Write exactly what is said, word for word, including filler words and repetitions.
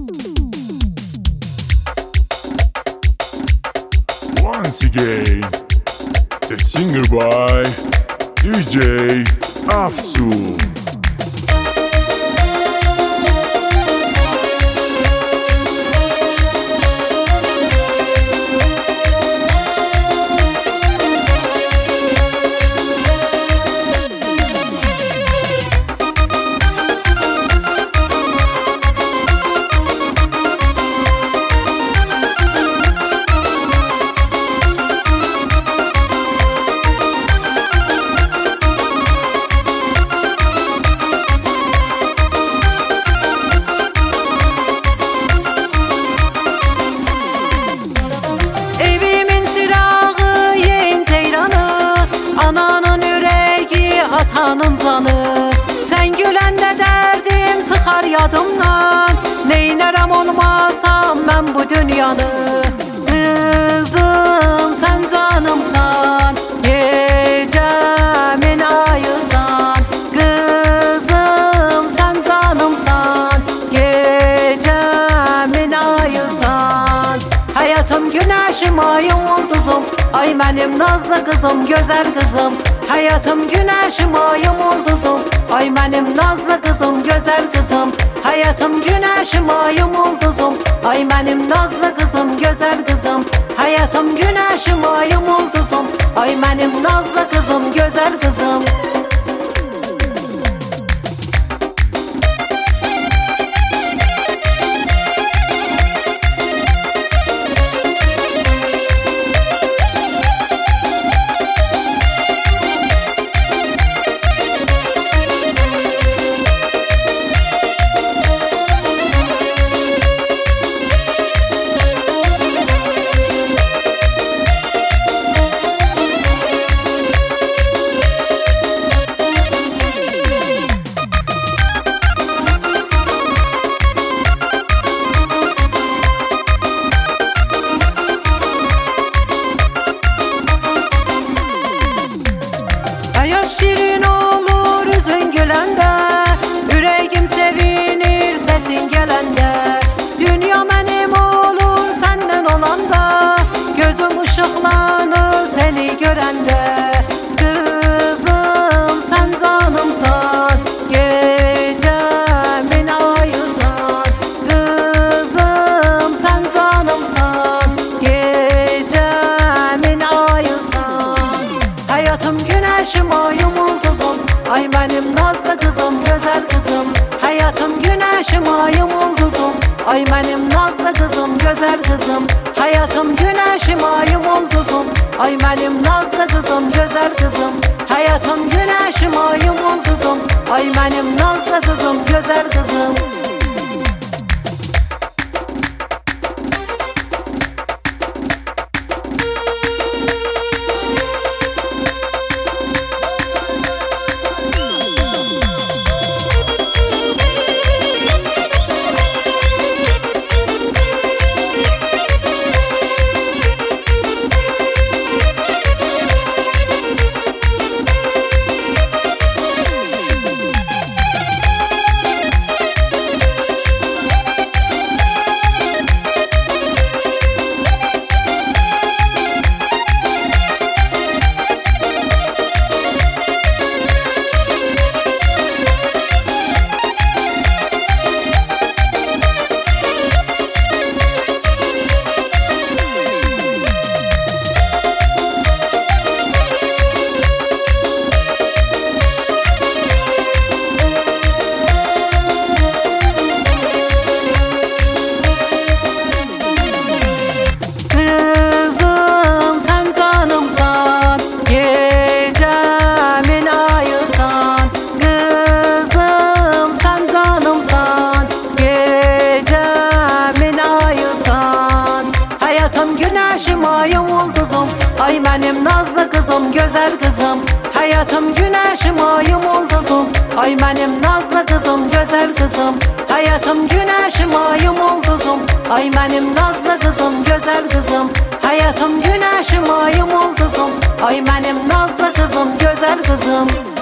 Once again, the singer by D J Afsu. Atanın canı, sen güləndə dərdim çıxar yadımdan. Neynərəm olmasam mən bu dünyanı. Qızım sən canımsan, gecəmin ayısan. Qızım sən canımsan, gecəmin ayısan. Həyatım günəşim, ayım ulduzum, ay mənim nazlı qızım, gözəl qızım. Hayatım güneşim, ayım ulduzum, ay benim nazlı kızım, güzel kızım. Hayatım güneşim, ayım ulduzum, ay benim nazlı kızım, güzel kızım. Hayatım güneşim, ayım ulduzum, ay benim nazlı kızım, güzel kızım. Şirin olur üzün güləndə, ürəyim sevinir səsin gələndə. Dünya mənim olur səndən olanda, gözüm ışıqlanır səni görəndə. Qızım sən canımsan, gecəmin ayısan. Qızım sən canımsan, gecəmin ayısan. Hayatım güneşim, ayım ulduzum, ay benim nazlı kızım, güzel kızım. Hayatım güneşim, ayım ulduzum, ay benim nazlı kızım, güzel kızım. Hayatım güneşim, ayım ulduzum, ay benim nazlı kızım, güzel kızım. Hayatım güneşim, ayım ulduzum, ay benim nazlı kızım, güzel kızım. Ay benim nazlı kızım, güzel kızım. Hayatım güneşim, ayım ulduzum, ay benim nazlı kızım, güzel kızım. Hayatım güneşim, ayım ulduzum, ay benim nazlı kızım, güzel kızım. Hayatım güneşim, ayım ulduzum, ay benim nazlı kızım, güzel kızım.